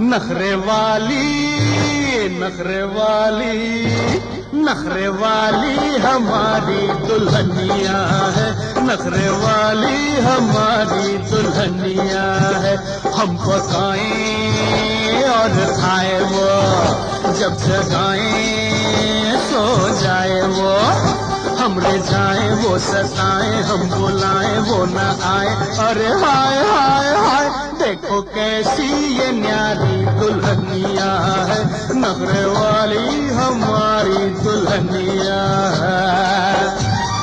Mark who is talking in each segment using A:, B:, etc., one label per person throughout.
A: नखरे वाली हमारी दुल्हनिया है, नखरे वाली हमारी दुल्हनिया है। हम पकाएं और खाए वो, जब जगाएं सो जाए वो। हम ले जाएं वो सताएं, हम बुलाएं वो न आए। अरे हाय हाय हाय, देखो कैसी ये न्यारी दुल्हनिया है, नखरे वाली हमारी दुल्हनिया है।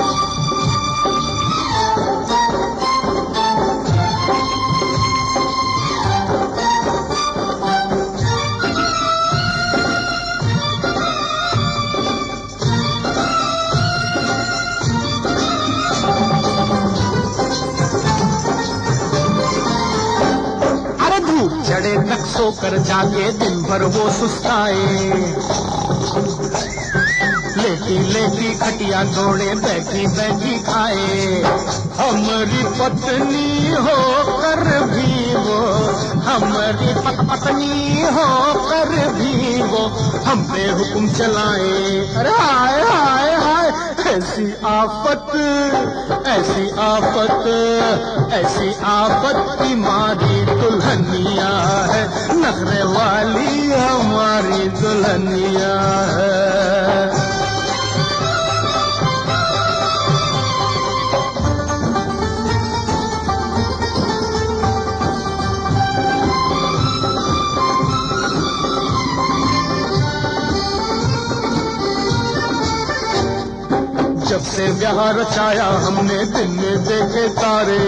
A: चढ़े नक्शों कर जाके दिन भर वो सुस्ताए, लेटी लेटी खटिया दौड़े बैठी बैठी खाए। हमारी पत्नी होकर भी वो, हमारी पत्नी होकर भी वो हम पे हुक्म चलाए। अरे हाय हाय हाय, ऐसी आफत ऐसी आफत ऐसी आफत हमारी दुल्हनिया है, नखरे वाली हमारी दुल्हनिया है। जब से ब्याह रचाया हमने दिन में देखे तारे,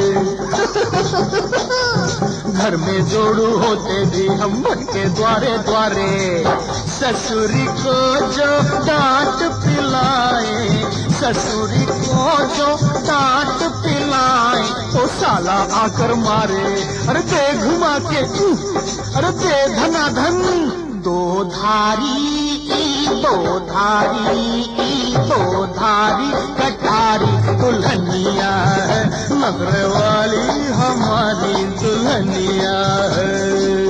A: घर में जोड़ू होते भी हम भटके द्वारे द्वारे। ससुरी को जो डांट पिलाए, ससुरी को जो डांट पिलाए, तो साला आकर मारे। अरे दे घुमा के, अरे दे धनाधन, दो धारी कटारी दुल्हनिया है, नखरे वाली हमारी दुल्हनिया है।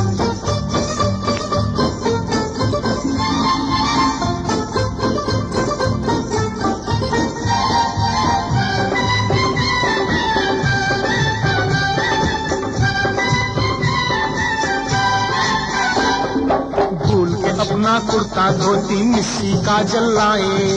A: अपना कुर्ता धोती मिस्सी का जलाए,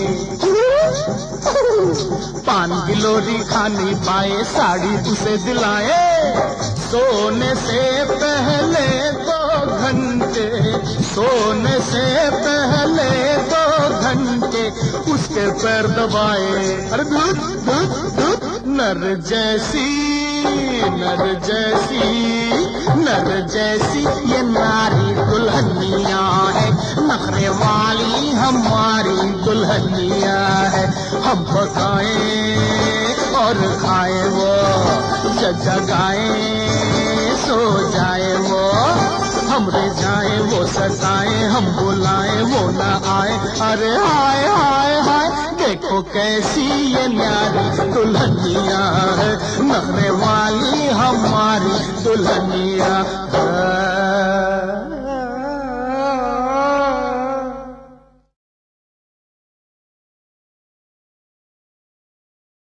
A: पान गिलोरी खानी पाए, साड़ी उसे दिलाए। सोने से पहले 2 घंटे, सोने से पहले 2 घंटे उसके पैर दबाए। अरे दूध दूध दूध, नर जैसी ये नारी दुल्हनिया है, नखरे वाली हमारी दुल्हनिया है। हम पकाएं और खाए वो, जगाए सो जाए वो। हम ले जाए वो सताए, हम बुलाए वो न आए। अरे हाय हाय हाय, देखो कैसी ये न्यारी दुल्हनिया है, नखरे वाली हमारी दुल्हनिया है।